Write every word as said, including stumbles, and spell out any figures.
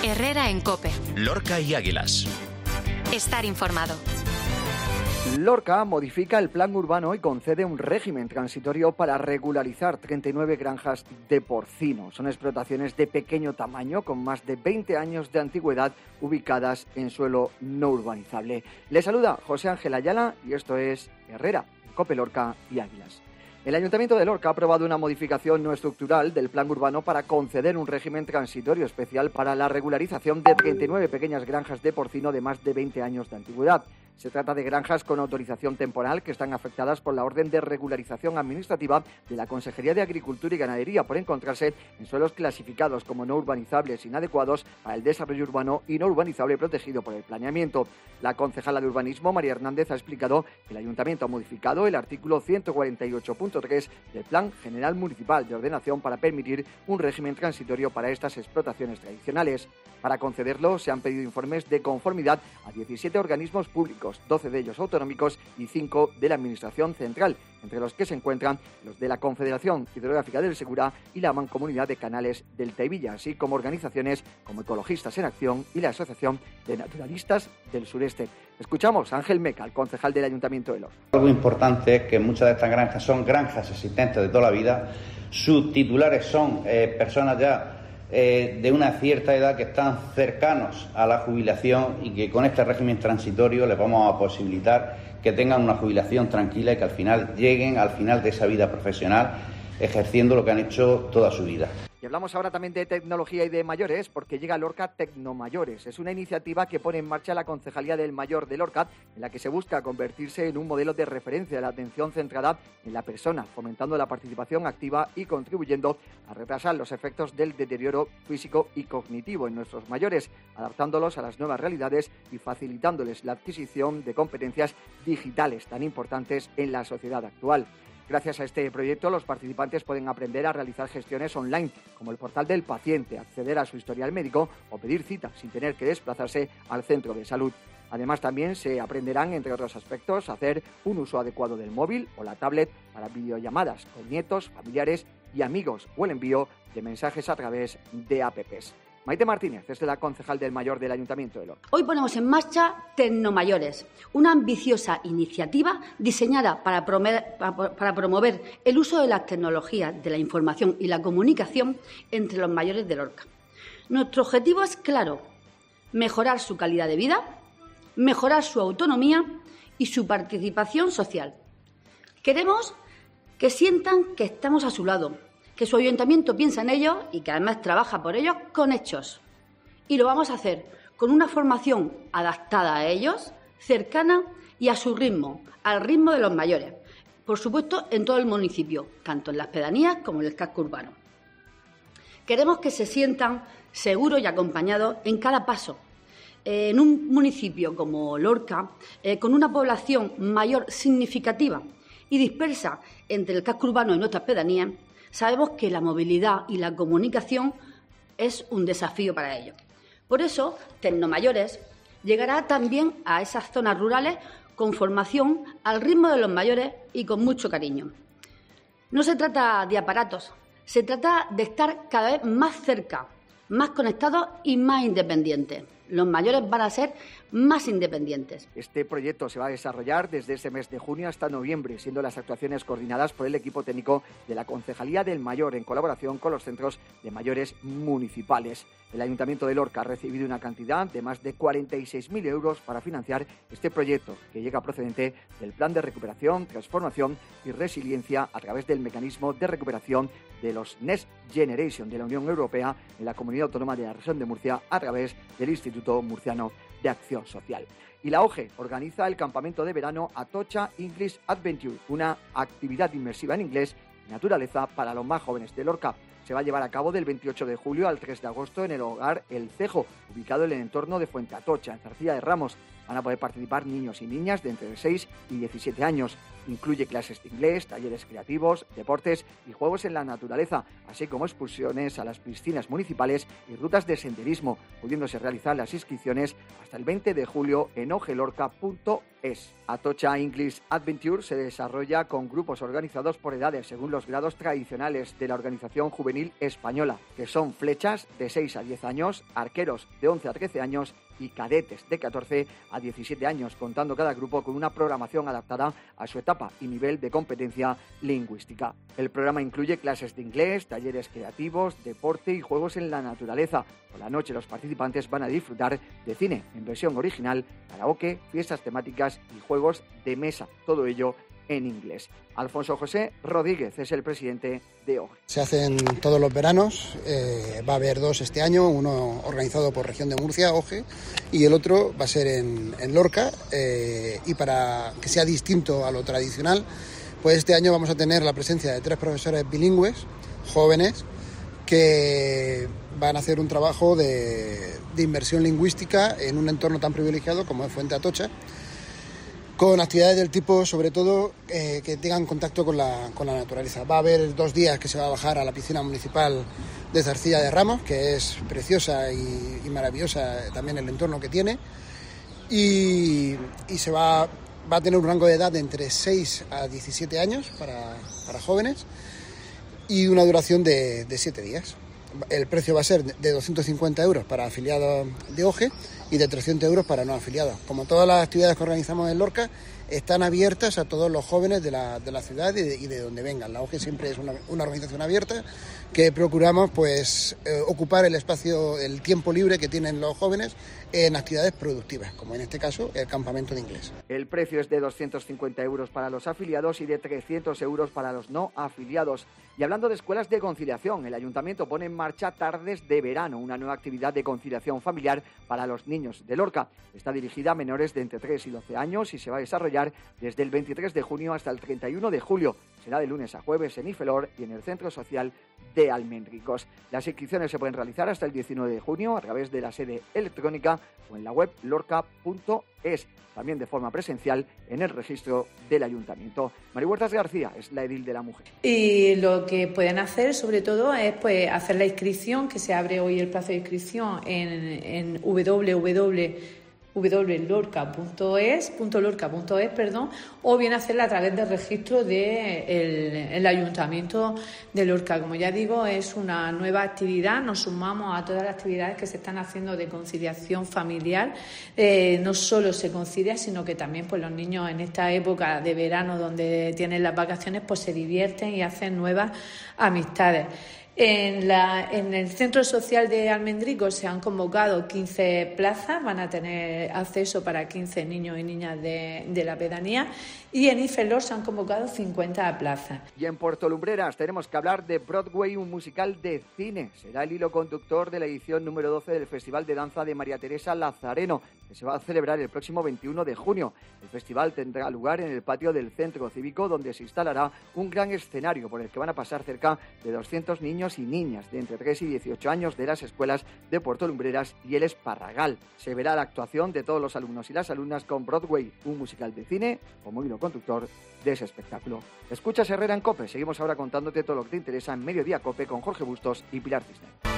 Herrera en COPE. Lorca y Águilas. Estar informado. Lorca modifica el plan urbano y concede un régimen transitorio para regularizar treinta y nueve granjas de porcino. Son explotaciones de pequeño tamaño con más de veinte años de antigüedad ubicadas en suelo no urbanizable. Les saluda José Ángel Ayala y esto es Herrera, COPE Lorca y Águilas. El Ayuntamiento de Lorca ha aprobado una modificación no estructural del plan urbano para conceder un régimen transitorio especial para la regularización de treinta y nueve pequeñas granjas de porcino de más de veinte años de antigüedad. Se trata de granjas con autorización temporal que están afectadas por la orden de regularización administrativa de la Consejería de Agricultura y Ganadería por encontrarse en suelos clasificados como no urbanizables inadecuados para el desarrollo urbano y no urbanizable protegido por el planeamiento. La concejala de Urbanismo, María Hernández, ha explicado que el Ayuntamiento ha modificado el artículo ciento cuarenta y ocho punto tres del Plan General Municipal de Ordenación para permitir un régimen transitorio para estas explotaciones tradicionales. Para concederlo se han pedido informes de conformidad a diecisiete organismos públicos, doce de ellos autonómicos y cinco de la Administración Central, entre los que se encuentran los de la Confederación Hidrográfica del Segura y la Mancomunidad de Canales del Teivilla, así como organizaciones como Ecologistas en Acción y la Asociación de Naturalistas del Sureste. Escuchamos a Ángel Meca, el concejal del Ayuntamiento de Lorca. Algo importante es que muchas de estas granjas son granjas existentes de toda la vida. Sus titulares son eh, personas ya eh, de una cierta edad que están cercanos a la jubilación y que con este régimen transitorio les vamos a posibilitar que tengan una jubilación tranquila y que al final lleguen al final de esa vida profesional ejerciendo lo que han hecho toda su vida. Y hablamos ahora también de tecnología y de mayores, porque llega a Lorca Tecnomayores. Es una iniciativa que pone en marcha la Concejalía del Mayor de Lorca, en la que se busca convertirse en un modelo de referencia de la atención centrada en la persona, fomentando la participación activa y contribuyendo a retrasar los efectos del deterioro físico y cognitivo en nuestros mayores, adaptándolos a las nuevas realidades y facilitándoles la adquisición de competencias digitales tan importantes en la sociedad actual. Gracias a este proyecto, los participantes pueden aprender a realizar gestiones online, como el portal del paciente, acceder a su historial médico o pedir cita sin tener que desplazarse al centro de salud. Además, también se aprenderán, entre otros aspectos, a hacer un uso adecuado del móvil o la tablet para videollamadas con nietos, familiares y amigos o el envío de mensajes a través de apps. Maite Martínez, es la concejal del Mayor del Ayuntamiento de Lorca. Hoy ponemos en marcha Tecnomayores, una ambiciosa iniciativa diseñada para promover, para promover el uso de las tecnologías de la información y la comunicación entre los mayores de Lorca. Nuestro objetivo es claro: mejorar su calidad de vida, mejorar su autonomía y su participación social. Queremos que sientan que estamos a su lado, que su ayuntamiento piensa en ellos y que además trabaja por ellos con hechos. Y lo vamos a hacer con una formación adaptada a ellos, cercana y a su ritmo, al ritmo de los mayores. Por supuesto, en todo el municipio, tanto en las pedanías como en el casco urbano. Queremos que se sientan seguros y acompañados en cada paso. En un municipio como Lorca, eh, con una población mayor significativa y dispersa entre el casco urbano y nuestras pedanías, sabemos que la movilidad y la comunicación es un desafío para ellos. Por eso, Tecnomayores llegará también a esas zonas rurales con formación al ritmo de los mayores y con mucho cariño. No se trata de aparatos, se trata de estar cada vez más cerca, más conectados y más independientes. Los mayores van a ser más independientes. Este proyecto se va a desarrollar desde este mes de junio hasta noviembre, siendo las actuaciones coordinadas por el equipo técnico de la Concejalía del Mayor en colaboración con los centros de mayores municipales. El Ayuntamiento de Lorca ha recibido una cantidad de más de cuarenta y seis mil euros para financiar este proyecto, que llega procedente del Plan de Recuperación, Transformación y Resiliencia a través del Mecanismo de Recuperación de los Next Generation de la Unión Europea en la Comunidad Autónoma de la Región de Murcia a través del Instituto Murciano de Acción Social. Y la O G E organiza el campamento de verano Atocha English Adventure, una actividad inmersiva en inglés y naturaleza para los más jóvenes de Lorca. Se va a llevar a cabo del veintiocho de julio al tres de agosto en el hogar El Cejo, ubicado en el entorno de Fuente Atocha, en Zarcilla de Ramos. Van a poder participar niños y niñas de entre seis y diecisiete años. Incluye clases de inglés, talleres creativos, deportes y juegos en la naturaleza, así como excursiones a las piscinas municipales y rutas de senderismo, pudiéndose realizar las inscripciones hasta el veinte de julio en ogelorca punto es. Atocha English Adventure se desarrolla con grupos organizados por edades según los grados tradicionales de la organización juvenil española, que son flechas de seis a diez años, arqueros de once a trece años y cadetes de catorce a diecisiete años, contando cada grupo con una programación adaptada a su etapa y nivel de competencia lingüística. El programa incluye clases de inglés, talleres creativos, deporte y juegos en la naturaleza. Por la noche los participantes van a disfrutar de cine en versión original, karaoke, fiestas temáticas y juegos de mesa, todo ello en inglés. Alfonso José Rodríguez es el presidente de OGE. Se hacen todos los veranos, eh, va a haber dos este año, uno organizado por Región de Murcia, OGE, y el otro va a ser en, en Lorca, eh, y para que sea distinto a lo tradicional, pues este año vamos a tener la presencia de tres profesores bilingües, jóvenes, que van a hacer un trabajo de, de inversión lingüística en un entorno tan privilegiado como es Fuente Atocha, con actividades del tipo, sobre todo, eh, que tengan contacto con la, con la naturaleza. Va a haber dos días que se va a bajar a la piscina municipal de Zarcilla de Ramos, que es preciosa y, y maravillosa también el entorno que tiene, y, y se va, va a tener un rango de edad de entre seis a diecisiete años para, para jóvenes y una duración de, de siete días. El precio va a ser de doscientos cincuenta euros para afiliados de OGE y de trescientos euros para no afiliados. Como todas las actividades que organizamos en Lorca, están abiertas a todos los jóvenes de la, de la ciudad y de, y de donde vengan. La OGE siempre es una, una organización abierta que procuramos pues eh, ocupar el espacio, el tiempo libre que tienen los jóvenes en actividades productivas, como en este caso el campamento de inglés. El precio es de doscientos cincuenta euros para los afiliados y de trescientos euros para los no afiliados. Y hablando de escuelas de conciliación, el Ayuntamiento pone en marcha Tardes de Verano, una nueva actividad de conciliación familiar para los niños de Lorca. Está dirigida a menores de entre tres y doce años y se va a desarrollar desde el veintitrés de junio hasta el treinta y uno de julio. Será de lunes a jueves en Ifelor y en el Centro Social de Almendricos. Las inscripciones se pueden realizar hasta el diecinueve de junio a través de la sede electrónica o en la web lorca punto es, también de forma presencial en el registro del Ayuntamiento. Mari Huertas García es la edil de la mujer. Y lo que pueden hacer, sobre todo, es pues hacer la inscripción, que se abre hoy el plazo de inscripción en, en w w w punto lorca punto es, .lorca punto es, perdón, o bien hacerla a través del registro del el Ayuntamiento de Lorca. Como ya digo, es una nueva actividad, nos sumamos a todas las actividades que se están haciendo de conciliación familiar. Eh, no solo se concilia, sino que también pues los niños en esta época de verano donde tienen las vacaciones pues se divierten y hacen nuevas amistades. En, la, en el Centro Social de Almendricos se han convocado quince plazas, van a tener acceso para quince niños y niñas de, de la pedanía, y en Ifelor se han convocado cincuenta plazas. Y en Puerto Lumbreras tenemos que hablar de Broadway, un musical de cine. Será el hilo conductor de la edición número doce del Festival de Danza de María Teresa Lazareno, que se va a celebrar el próximo veintiuno de junio. El festival tendrá lugar en el patio del Centro Cívico, donde se instalará un gran escenario por el que van a pasar cerca de doscientos niños y niñas de entre tres y dieciocho años de las escuelas de Puerto Lumbreras y el Esparragal. Se verá la actuación de todos los alumnos y las alumnas con Broadway, un musical de cine, como hilo conductor de ese espectáculo. Escuchas Herrera en COPE. Seguimos ahora contándote todo lo que te interesa en Mediodía COPE con Jorge Bustos y Pilar Cisner.